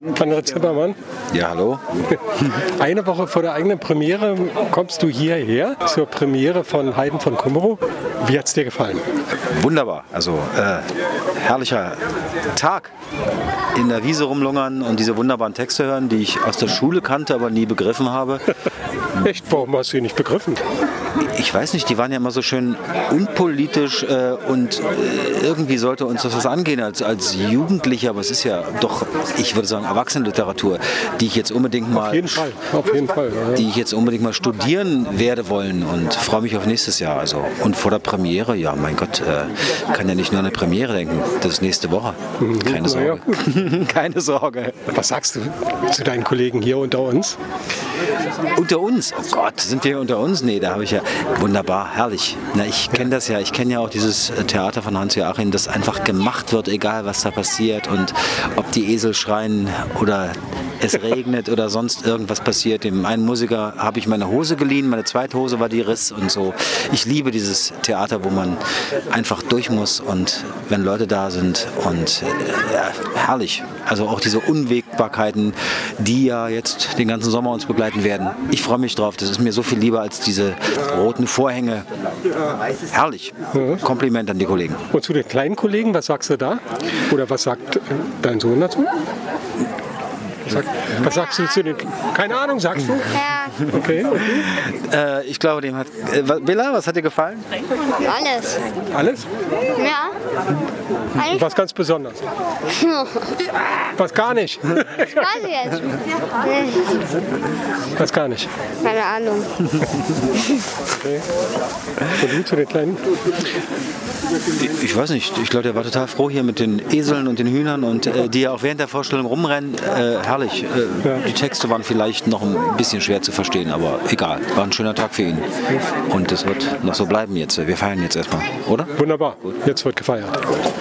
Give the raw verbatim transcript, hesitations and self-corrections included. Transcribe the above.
André Zimmermann. Ja, hallo. Eine Woche vor der eigenen Premiere kommst du hierher zur Premiere von Heiden von Kummerow. Wie hat es dir gefallen? Wunderbar. Also äh, herrlicher Tag. In der Wiese rumlungern und diese wunderbaren Texte hören, die ich aus der Schule kannte, aber nie begriffen habe. Echt? Warum hast du die nicht begriffen? Ich weiß nicht, die waren ja immer so schön unpolitisch äh, und äh, irgendwie sollte uns das was angehen als, als Jugendliche, aber es ist ja doch, ich würde sagen, Erwachsenenliteratur, die ich jetzt unbedingt mal, Auf jeden Fall, auf jeden Fall. Ja. die ich jetzt unbedingt mal studieren werde wollen und freue mich auf nächstes Jahr. Also. Und vor der Premiere, ja, mein Gott, äh, kann ja nicht nur an eine Premiere denken, das ist nächste Woche. Keine Sorge. Ja. Keine Sorge. Was sagst du zu deinen Kollegen hier unter uns? Unter uns? Oh Gott, sind wir unter uns? Nee, da habe ich ja, wunderbar, herrlich. Na, ich kenne das ja, ich kenne ja auch dieses Theater von Hans-Joachim, das einfach gemacht wird, egal was da passiert und ob die Esel schreien oder es regnet oder sonst irgendwas passiert. Dem einen Musiker habe ich meine Hose geliehen, meine zweite Hose war die Riss und so. Ich liebe dieses Theater, wo man einfach durch muss und wenn Leute da sind und äh, ja, herrlich. Also auch diese Unwägbarkeiten, die ja jetzt den ganzen Sommer uns begleiten werden. Ich freue mich drauf. Das ist mir so viel lieber als diese roten Vorhänge. Herrlich. Kompliment an die Kollegen. Und zu den kleinen Kollegen, was sagst du da? Oder was sagt dein Sohn dazu? Sag, was sagst du zu den... Keine Ahnung, sagst du? Ja. Okay. Äh, ich glaube, dem hat... Äh, Bella, was hat dir gefallen? Alles. Alles? Ja. Alles. Was ganz Besonderes? Was gar nicht? Was jetzt? Was gar nicht? Keine Ahnung. Okay. Und du zu den Kleinen? Ich, ich weiß nicht. Ich glaube, der war total froh hier mit den Eseln und den Hühnern und äh, die ja auch während der Vorstellung rumrennen. Äh, herrlich. Äh, ja. Die Texte waren vielleicht noch ein bisschen schwer zu verstehen, aber egal. War ein schöner Tag für ihn. Und das wird noch so bleiben jetzt. Wir feiern jetzt erstmal, oder? Wunderbar. Jetzt wird gefeiert.